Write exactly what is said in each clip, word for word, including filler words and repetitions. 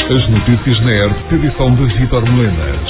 As notícias na R T P, edição de Vítor Melenas.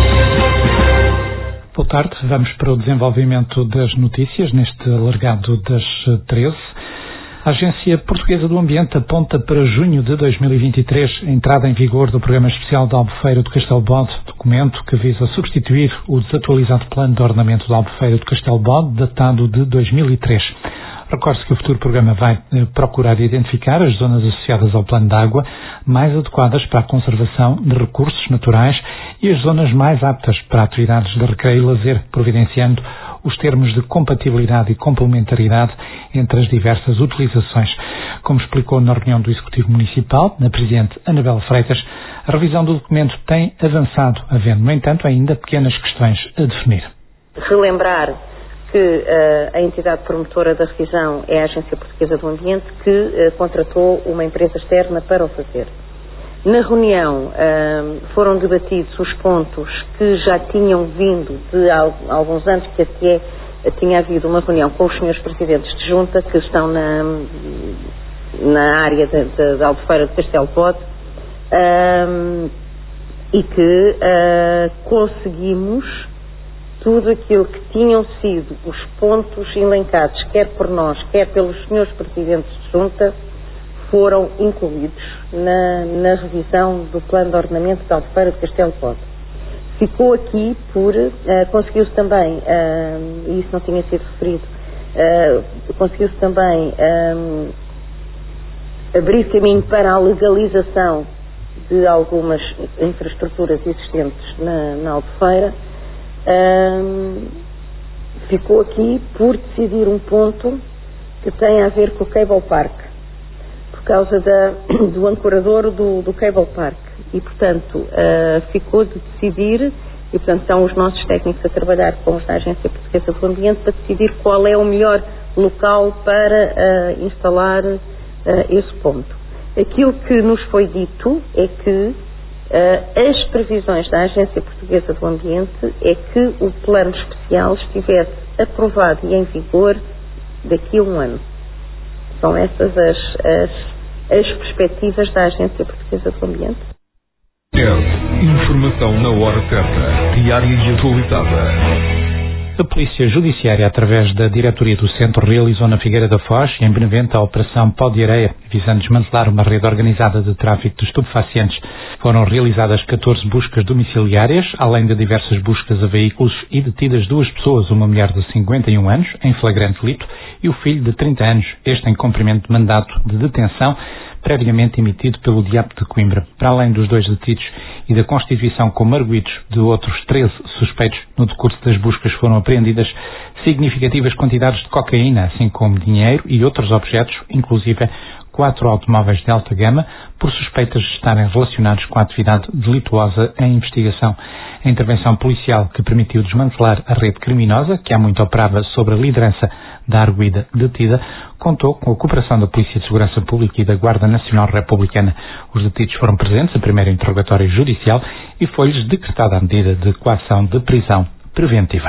Boa tarde, vamos para o desenvolvimento das notícias neste alargado das treze. A Agência Portuguesa do Ambiente aponta para junho de dois mil e vinte e três a entrada em vigor do Programa Especial da Albufeira do Castelo Bode, documento que visa substituir o desatualizado Plano de Ordenamento da Albufeira do Castelo Bode, datado de dois mil e três. Recorde-se que o futuro programa vai eh, procurar identificar as zonas associadas ao plano de água mais adequadas para a conservação de recursos naturais e as zonas mais aptas para atividades de recreio e lazer, providenciando os termos de compatibilidade e complementaridade entre as diversas utilizações. Como explicou na reunião do Executivo Municipal, a Presidente Anabela Freitas, a revisão do documento tem avançado, havendo, no entanto, ainda pequenas questões a definir. Relembrar que uh, a entidade promotora da revisão é a Agência Portuguesa do Ambiente, que uh, contratou uma empresa externa para o fazer. Na reunião uh, foram debatidos os pontos que já tinham vindo de al- alguns anos, que até uh, tinha havido uma reunião com os senhores presidentes de junta que estão na, na área da Albufeira de Castelo Bode, uh, e que uh, conseguimos tudo aquilo que tinham sido os pontos elencados, quer por nós, quer pelos senhores presidentes de junta, foram incluídos na, na revisão do Plano de Ordenamento da Albufeira de Castelo Bode. Ficou aqui por, uh, conseguiu-se também, uh, e isso não tinha sido referido, uh, conseguiu-se também um, abrir caminho para a legalização de algumas infraestruturas existentes na, na Albufeira. Um, ficou aqui por decidir um ponto que tem a ver com o Cable Park, por causa da, do ancorador do, do Cable Park, e portanto uh, ficou de decidir, e portanto são os nossos técnicos a trabalhar com os da Agência Portuguesa do Ambiente para decidir qual é o melhor local para uh, instalar uh, esse ponto. Aquilo que nos foi dito é que Uh, as previsões da Agência Portuguesa do Ambiente é que o plano especial estivesse aprovado e em vigor daqui a um ano. São essas as, as, as perspectivas da Agência Portuguesa do Ambiente. É informação na hora certa, diária e atualizada. A Polícia Judiciária, através da Diretoria do Centro, realizou na Figueira da Foz, em Benavente, a Operação Pó de Areia, visando desmantelar uma rede organizada de tráfico de estupefacientes. Foram realizadas catorze buscas domiciliárias, além de diversas buscas a veículos, e detidas duas pessoas, uma mulher de cinquenta e um anos, em flagrante delito, e o filho de trinta anos, este em cumprimento de mandato de detenção, previamente emitido pelo D I A P de Coimbra. Para além dos dois detidos e da constituição como arguidos de outros treze suspeitos, no decurso das buscas foram apreendidas significativas quantidades de cocaína, assim como dinheiro e outros objetos, inclusive quatro automóveis de alta gama, por suspeitas de estarem relacionados com a atividade delituosa em investigação. A intervenção policial que permitiu desmantelar a rede criminosa, que há muito operava sobre a liderança da arguida detida, contou com a cooperação da Polícia de Segurança Pública e da Guarda Nacional Republicana. Os detidos foram presentes a primeiro interrogatório judicial e foi-lhes decretada a medida de coação de prisão preventiva.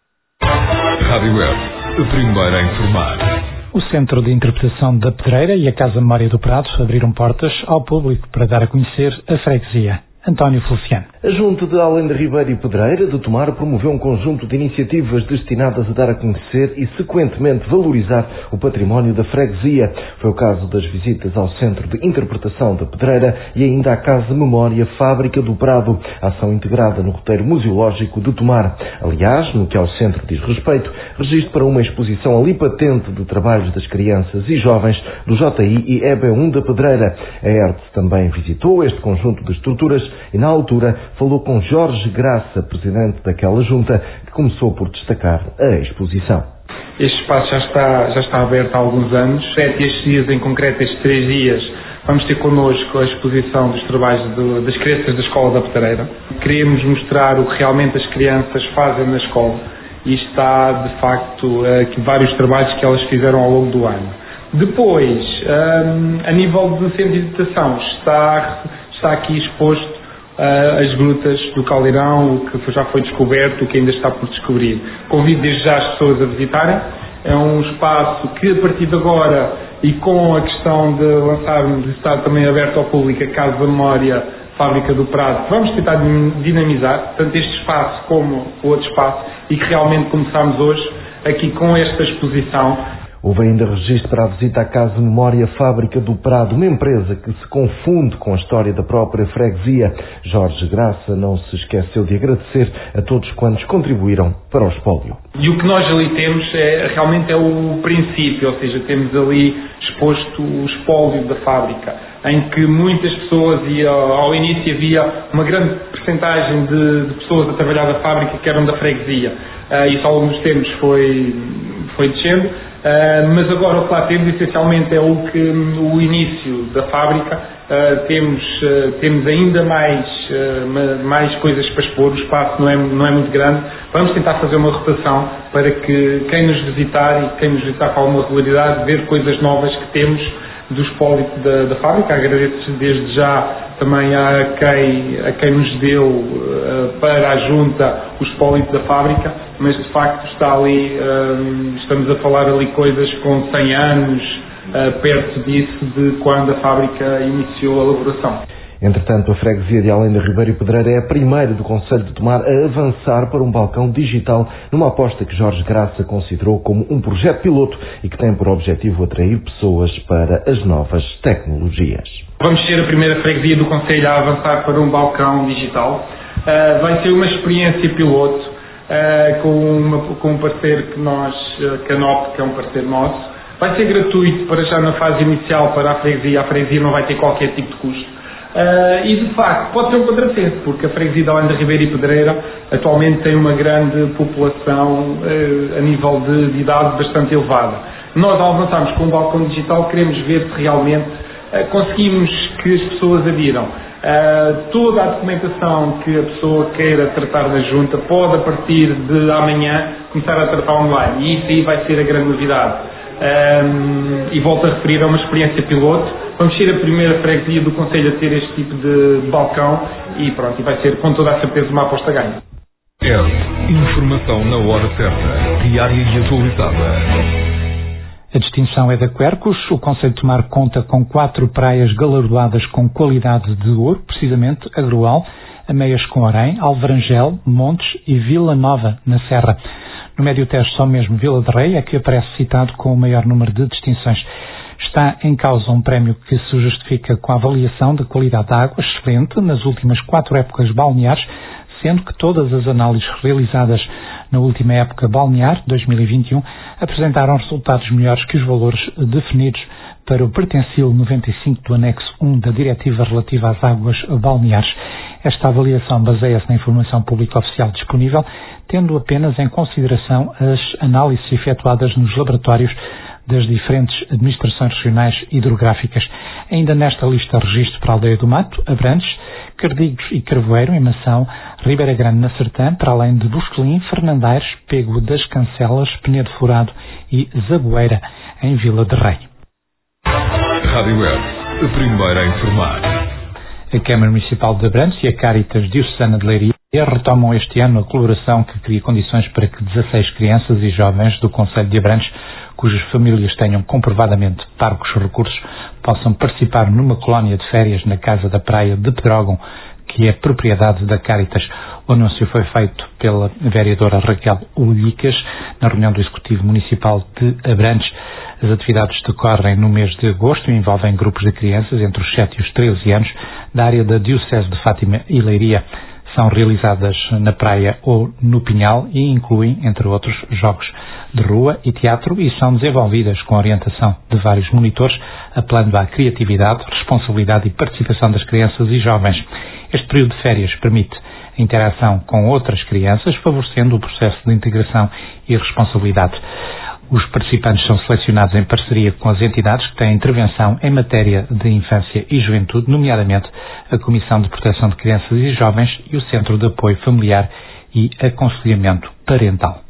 Rádio F, a primeira a informar. O Centro de Interpretação da Pedreira e a Casa Memória do Prado abriram portas ao público para dar a conhecer a freguesia. António Feliciano. A Junta de Além de Ribeira e Pedreira de Tomar promoveu um conjunto de iniciativas destinadas a dar a conhecer e, sequentemente, valorizar o património da freguesia. Foi o caso das visitas ao Centro de Interpretação da Pedreira e ainda à Casa Memória Fábrica do Prado, ação integrada no roteiro museológico de Tomar. Aliás, no que ao centro diz respeito, registro para uma exposição ali patente de trabalhos das crianças e jovens do J I e E B um da Pedreira. A ERTE também visitou este conjunto de estruturas e, na altura, falou com Jorge Graça, presidente daquela junta, que começou por destacar a exposição. Este espaço já está, já está aberto há alguns anos. Sete estes dias, em concreto estes três dias, vamos ter connosco a exposição dos trabalhos do, das crianças da Escola da Pedreira. Queremos mostrar o que realmente as crianças fazem na escola e está, de facto, aqui vários trabalhos que elas fizeram ao longo do ano. Depois, um, a nível de centro de educação, está, está aqui exposto uh, as grutas do Caldeirão, o que já foi descoberto, o que ainda está por descobrir. Convido desde já as pessoas a visitarem. É um espaço que, a partir de agora, e com a questão de lançarmos, de estar também aberto ao público a Casa da Memória, Fábrica do Prado, vamos tentar dinamizar tanto este espaço como o outro espaço e que realmente começámos hoje aqui com esta exposição. Houve ainda registro para a visita à Casa de Memória Fábrica do Prado, uma empresa que se confunde com a história da própria freguesia. Jorge Graça não se esqueceu de agradecer a todos quantos contribuíram para o espólio. E o que nós ali temos é, realmente é o princípio, ou seja, temos ali exposto o espólio da fábrica, em que muitas pessoas, e ao início havia uma grande percentagem de, de pessoas a trabalhar da fábrica que eram da freguesia. Uh, isso ao longo dos tempos foi, foi descendo. Uh, mas agora o que lá temos essencialmente é o, que, o início da fábrica. Uh, temos, uh, temos ainda mais, uh, mais coisas para expor, o espaço não é, não é muito grande. Vamos tentar fazer uma rotação para que quem nos visitar e quem nos visitar com alguma regularidade ver coisas novas que temos do espólio da, da fábrica. Agradeço desde já também a quem, a quem nos deu uh, para a junta o espólio da fábrica, mas de facto está ali, uh, estamos a falar ali coisas com cem anos, uh, perto disso de quando a fábrica iniciou a elaboração. Entretanto, a freguesia de Além da Ribeira e Pedreira é a primeira do concelho de Tomar a avançar para um balcão digital, numa aposta que Jorge Graça considerou como um projeto piloto e que tem por objetivo atrair pessoas para as novas tecnologias. Vamos ser a primeira freguesia do concelho a avançar para um balcão digital. Uh, vai ser uma experiência piloto uh, com, uma, com um parceiro que nós, uh, Canop, que é um parceiro nosso. Vai ser gratuito para já na fase inicial para a freguesia. A freguesia não vai ter qualquer tipo de custo. Uh, e de facto pode ser um contrassenso, porque a freguesia de Além da Ribeira e Pedreira atualmente tem uma grande população uh, a nível de, de idade bastante elevada. Nós, ao avançarmos com o balcão digital, queremos ver se realmente uh, conseguimos que as pessoas adiram. Uh, toda a documentação que a pessoa queira tratar na junta pode, a partir de amanhã, começar a tratar online, e isso aí vai ser a grande novidade. Um, e volto a referir a uma experiência piloto. Vamos ser a primeira freguesia do concelho a ter este tipo de balcão e pronto, e vai ser com toda a certeza uma aposta ganha. É informação na hora certa, diária e atualizada. A distinção é da Quercus. O concelho de Tomar conta com quatro praias galardoadas com qualidade de ouro, precisamente Agroal, Ameias com Orém, Alvarangel, Montes e Vila Nova, na Serra. No médio teste, só mesmo Vila de Rei é que aparece citado com o maior número de distinções. Está em causa um prémio que se justifica com a avaliação da qualidade da água excelente nas últimas quatro épocas balneares, sendo que todas as análises realizadas na última época balnear, dois mil e vinte e um, apresentaram resultados melhores que os valores definidos para o pertencil noventa e cinco do anexo um da Diretiva relativa às águas balneares. Esta avaliação baseia-se na informação pública oficial disponível, tendo apenas em consideração as análises efetuadas nos laboratórios das diferentes administrações regionais hidrográficas. Ainda nesta lista registro para a Aldeia do Mato, Abrantes, Cardigos e Carvoeiro, em Mação, Ribeira Grande na Sertã, para além de Busquelim, Fernandaires, Pego das Cancelas, Penedo Furado e Zaboeira, em Vila de Rei. Rádio Web, a primeira a informar. A Câmara Municipal de Abrantes e a Cáritas Diocesana de Leiria retomam este ano a colaboração que cria condições para que dezasseis crianças e jovens do concelho de Abrantes, cujas famílias tenham comprovadamente parcos recursos, possam participar numa colónia de férias na Casa da Praia de Pedrógão, que é propriedade da Cáritas. O anúncio foi feito pela vereadora Raquel Ullicas na reunião do Executivo Municipal de Abrantes. As atividades decorrem no mês de agosto e envolvem grupos de crianças entre os sete e os treze anos da área da Diocese de Fátima e Leiria. São realizadas na praia ou no Pinhal e incluem, entre outros, jogos de rua e teatro, e são desenvolvidas com a orientação de vários monitores, apelando à criatividade, responsabilidade e participação das crianças e jovens. Este período de férias permite a interação com outras crianças, favorecendo o processo de integração e responsabilidade. Os participantes são selecionados em parceria com as entidades que têm intervenção em matéria de infância e juventude, nomeadamente a Comissão de Proteção de Crianças e Jovens e o Centro de Apoio Familiar e Aconselhamento Parental.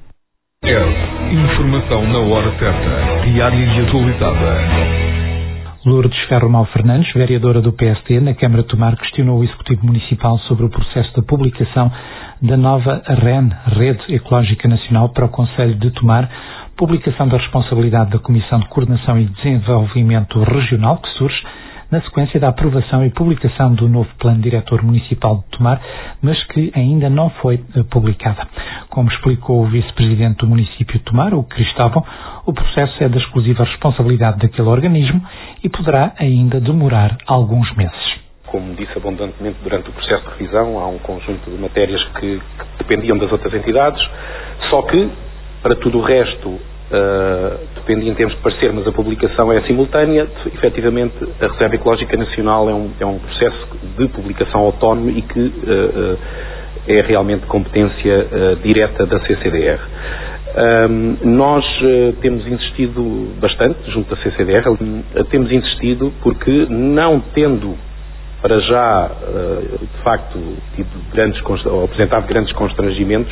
É informação na hora certa, diária e atualizada. Lourdes Ferro-Mal Fernandes, vereadora do P S D na Câmara de Tomar, questionou o Executivo Municipal sobre o processo de publicação da nova R E N, Rede Ecológica Nacional, para o Concelho de Tomar, publicação da responsabilidade da Comissão de Coordenação e Desenvolvimento Regional, que surge na sequência da aprovação e publicação do novo Plano Diretor Municipal de Tomar, mas que ainda não foi publicada. Como explicou o Vice-Presidente do município de Tomar, o Cristóvão, o processo é da exclusiva responsabilidade daquele organismo e poderá ainda demorar alguns meses. Como disse abundantemente durante o processo de revisão, há um conjunto de matérias que, que dependiam das outras entidades, só que, para tudo o resto, Uh, dependia em termos de parecer, mas a publicação é simultânea. Efetivamente, a Reserva Ecológica Nacional é um, é um processo de publicação autónomo e que uh, uh, é realmente competência uh, direta da C C D R. Um, nós uh, temos insistido bastante junto da C C D R, uh, temos insistido porque, não tendo para já, de facto, tido grandes, ou apresentado grandes constrangimentos,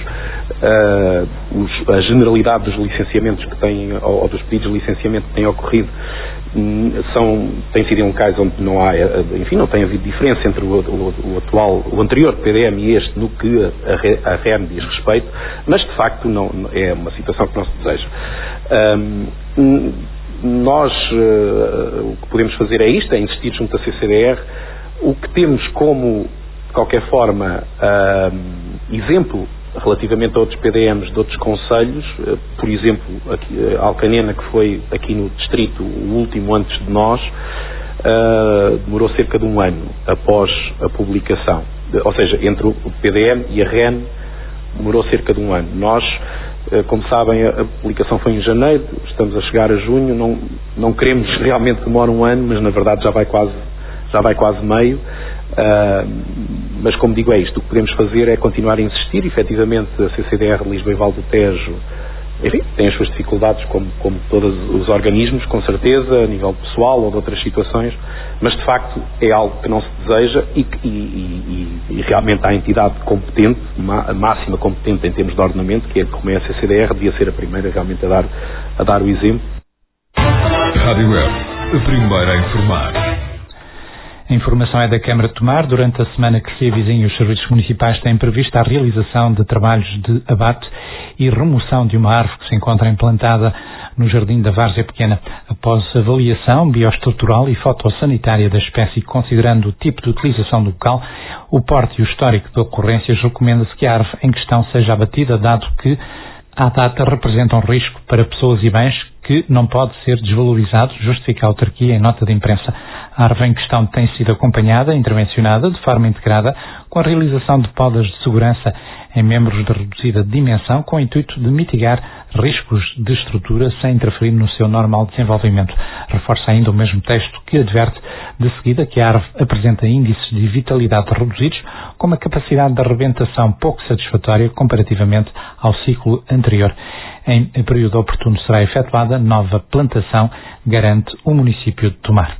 a generalidade dos licenciamentos que têm, ou dos pedidos de licenciamento que têm ocorrido, são, tem sido um caso onde não há, enfim, não tem havido diferença entre o, o, o atual, o anterior P D M e este no que a, a R E N diz respeito, mas de facto não, é uma situação que não se deseja. Um, nós, uh, o que podemos fazer é isto, é insistir junto da C C D R. O que temos como, de qualquer forma, uh, exemplo relativamente a outros P D Ms de outros concelhos, uh, por exemplo, aqui, Alcanena, que foi aqui no distrito o último antes de nós, uh, demorou cerca de um ano após a publicação, de, ou seja, entre o P D M e a R E N demorou cerca de um ano. Nós, uh, como sabem, a, a publicação foi em janeiro, estamos a chegar a junho, não, não queremos realmente que demore um ano, mas na verdade já vai quase já vai quase meio, uh, mas como digo é isto, o que podemos fazer é continuar a insistir. Efetivamente a C C D R Lisboa e Val do Tejo, enfim, tem as suas dificuldades como, como todos os organismos, com certeza, a nível pessoal ou de outras situações, mas de facto é algo que não se deseja e, e, e, e realmente a entidade competente, a máxima competente em termos de ordenamento, que é como é a C C D R, devia ser a primeira realmente a dar, a dar o exemplo. Rádio Web, a primeira a informar. A informação é da Câmara de Tomar. Durante a semana que se avizinha, os serviços municipais têm previsto a realização de trabalhos de abate e remoção de uma árvore que se encontra implantada no Jardim da Várzea Pequena. Após avaliação bioestrutural e fotossanitária da espécie, considerando o tipo de utilização do local, o porte e o histórico de ocorrências, recomenda-se que a árvore em questão seja abatida, dado que à data representa um risco para pessoas e bens que não pode ser desvalorizado, justifica a autarquia em nota de imprensa. A árvore em questão tem sido acompanhada e intervencionada de forma integrada com a realização de podas de segurança em membros de reduzida dimensão, com o intuito de mitigar riscos de estrutura sem interferir no seu normal desenvolvimento. Reforça ainda o mesmo texto que adverte de seguida que a árvore apresenta índices de vitalidade reduzidos, com uma capacidade de arrebentação pouco satisfatória comparativamente ao ciclo anterior. Em período oportuno será efetuada nova plantação, garante o município de Tomar.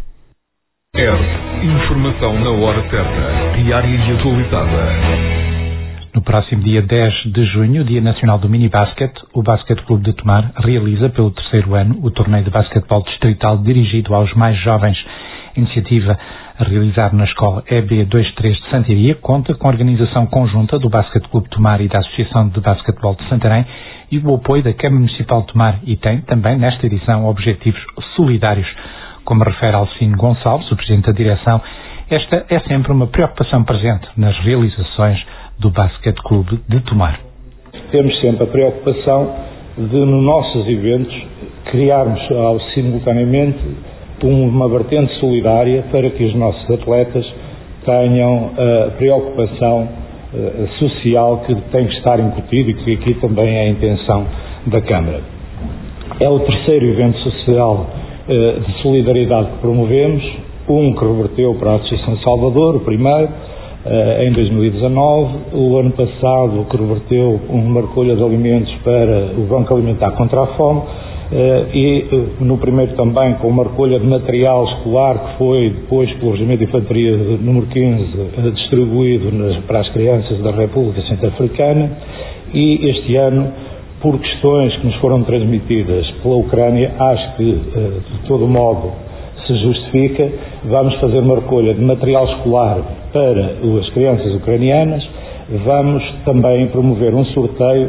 R. Informação na hora certa, diária e atualizada. No próximo dia dez de junho, Dia Nacional do Minibasket, o Basquete Clube de Tomar realiza pelo terceiro ano o torneio de basquetebol distrital dirigido aos mais jovens. A iniciativa, a realizar na escola E B vinte e três de Santiria, conta com a organização conjunta do Basquete Clube de Tomar e da Associação de Basquetebol de Santarém e o apoio da Câmara Municipal de Tomar, e tem também nesta edição objetivos solidários. Como refere Alcino Gonçalves, o Presidente da Direção, esta é sempre uma preocupação presente nas realizações do Basquete Clube de Tomar. Temos sempre a preocupação de, nos nossos eventos, criarmos ao, simultaneamente uma vertente solidária para que os nossos atletas tenham a preocupação uh, social que tem que estar incutido e que aqui também é a intenção da Câmara. É o terceiro evento social uh, de solidariedade que promovemos, um que reverteu para a Associação Salvador, o primeiro, uh, em dois mil e dezanove, o ano passado que reverteu uma recolha de alimentos para o Banco Alimentar contra a Fome, Uh, e uh, no primeiro também com uma recolha de material escolar que foi depois pelo Regimento de Infantaria número quinze uh, distribuído nas, para as crianças da República Centro-Africana, e este ano, por questões que nos foram transmitidas pela Ucrânia, acho que uh, de todo modo se justifica, vamos fazer uma recolha de material escolar para as crianças ucranianas. Vamos também promover um sorteio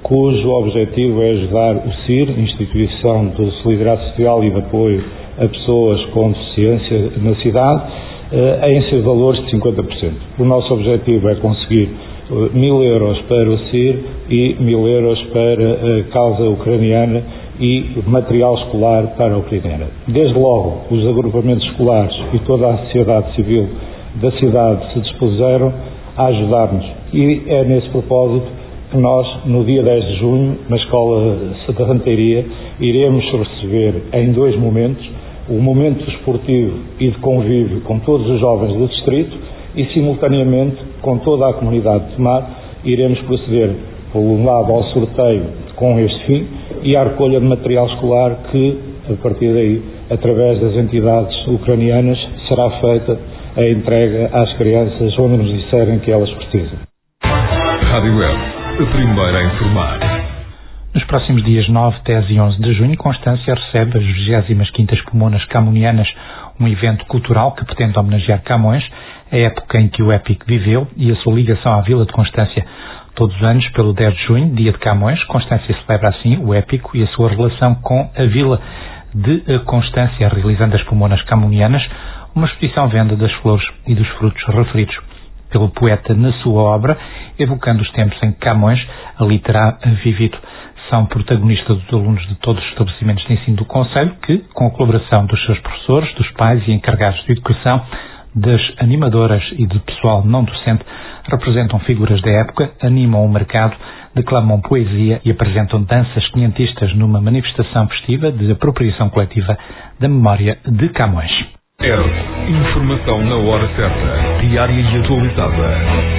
cujo objetivo é ajudar o C I R, Instituição de Solidariedade Social e de Apoio a Pessoas com Deficiência na cidade, em seus valores de cinquenta por cento. O nosso objetivo é conseguir mil euros para o C I R e mil euros para a causa ucraniana e material escolar para a ucraniana. Desde logo, os agrupamentos escolares e toda a sociedade civil da cidade se dispuseram a ajudar-nos. E é nesse propósito que nós, no dia dez de junho, na Escola Santa Ranteiria, iremos receber em dois momentos, o momento esportivo e de convívio com todos os jovens do distrito e, simultaneamente, com toda a comunidade de Tomar, iremos proceder, por um lado, ao sorteio com este fim e à recolha de material escolar que, a partir daí, através das entidades ucranianas, será feita a entrega às crianças onde nos disserem que elas precisam. Rádio Web, a primeira a informar. Nos próximos dias nove, dez e onze de junho, Constância recebe as vigésimas quintas Comunas Camonianas, um evento cultural que pretende homenagear Camões, a época em que o épico viveu e a sua ligação à Vila de Constância. Todos os anos, pelo dez de junho, dia de Camões, Constância celebra assim o épico e a sua relação com a Vila de Constância, realizando as Comunas Camonianas, uma exposição venda das flores e dos frutos referidos pelo poeta na sua obra, evocando os tempos em que Camões ali terá vivido. São protagonistas os alunos de todos os estabelecimentos de ensino do concelho que, com a colaboração dos seus professores, dos pais e encarregados de educação, das animadoras e do pessoal não docente, representam figuras da época, animam o mercado, declamam poesia e apresentam danças quinhentistas numa manifestação festiva de apropriação coletiva da memória de Camões. Era informação na hora certa, diária e atualizada.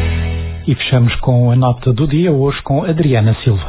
E fechamos com a nota do dia, hoje com Adriana Silva.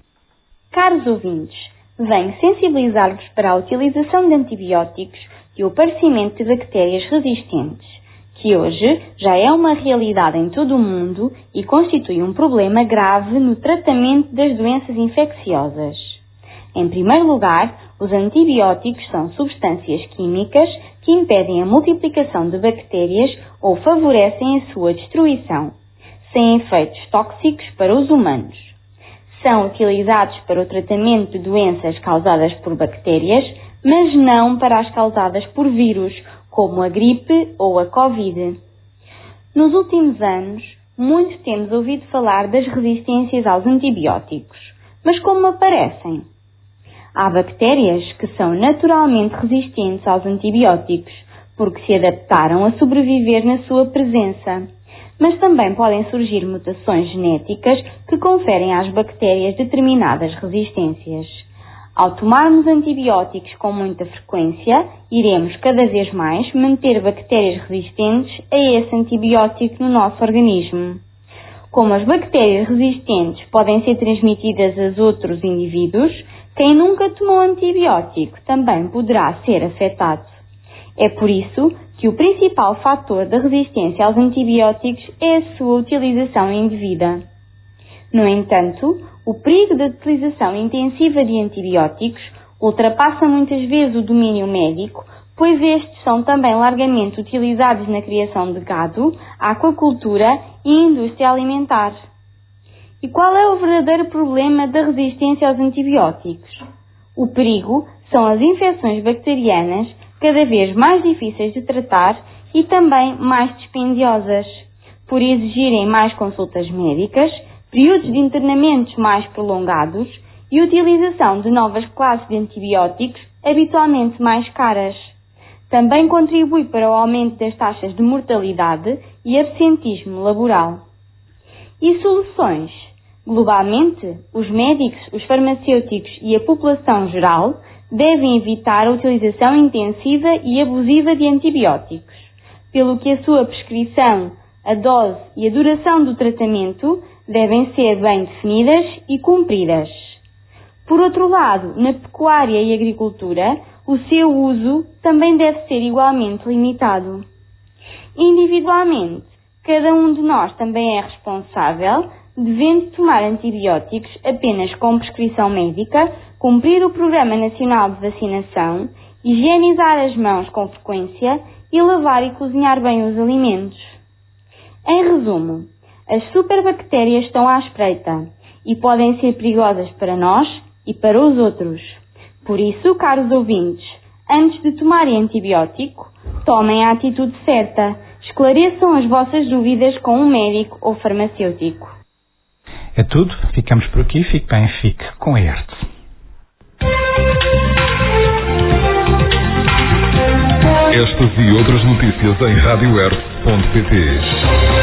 Caros ouvintes, venho sensibilizar-vos para a utilização de antibióticos e o aparecimento de bactérias resistentes, que hoje já é uma realidade em todo o mundo e constitui um problema grave no tratamento das doenças infecciosas. Em primeiro lugar, os antibióticos são substâncias químicas que impedem a multiplicação de bactérias ou favorecem a sua destruição, sem efeitos tóxicos para os humanos. São utilizados para o tratamento de doenças causadas por bactérias, mas não para as causadas por vírus, como a gripe ou a Covid. Nos últimos anos, muito temos ouvido falar das resistências aos antibióticos. Mas como aparecem? Há bactérias que são naturalmente resistentes aos antibióticos, porque se adaptaram a sobreviver na sua presença. Mas também podem surgir mutações genéticas que conferem às bactérias determinadas resistências. Ao tomarmos antibióticos com muita frequência, iremos cada vez mais manter bactérias resistentes a esse antibiótico no nosso organismo. Como as bactérias resistentes podem ser transmitidas a outros indivíduos, quem nunca tomou antibiótico também poderá ser afetado. É por isso que o principal fator da resistência aos antibióticos é a sua utilização indevida. No entanto, o perigo da utilização intensiva de antibióticos ultrapassa muitas vezes o domínio médico, pois estes são também largamente utilizados na criação de gado, aquacultura e indústria alimentar. E qual é o verdadeiro problema da resistência aos antibióticos? O perigo são as infecções bacterianas, cada vez mais difíceis de tratar e também mais dispendiosas, por exigirem mais consultas médicas, períodos de internamentos mais prolongados e utilização de novas classes de antibióticos habitualmente mais caras. Também contribui para o aumento das taxas de mortalidade e absentismo laboral. E soluções? Globalmente, os médicos, os farmacêuticos e a população geral devem evitar a utilização intensiva e abusiva de antibióticos, pelo que a sua prescrição, a dose e a duração do tratamento devem ser bem definidas e cumpridas. Por outro lado, na pecuária e agricultura, o seu uso também deve ser igualmente limitado. Individualmente, cada um de nós também é responsável, devendo tomar antibióticos apenas com prescrição médica, cumprir o Programa Nacional de Vacinação, higienizar as mãos com frequência e lavar e cozinhar bem os alimentos. Em resumo, as superbactérias estão à espreita e podem ser perigosas para nós e para os outros. Por isso, caros ouvintes, antes de tomarem antibiótico, tomem a atitude certa. Esclareçam as vossas dúvidas com um médico ou farmacêutico. É tudo. Ficamos por aqui. Fique bem, fique com a E R T. Estas e outras notícias em rádio r ponto pt.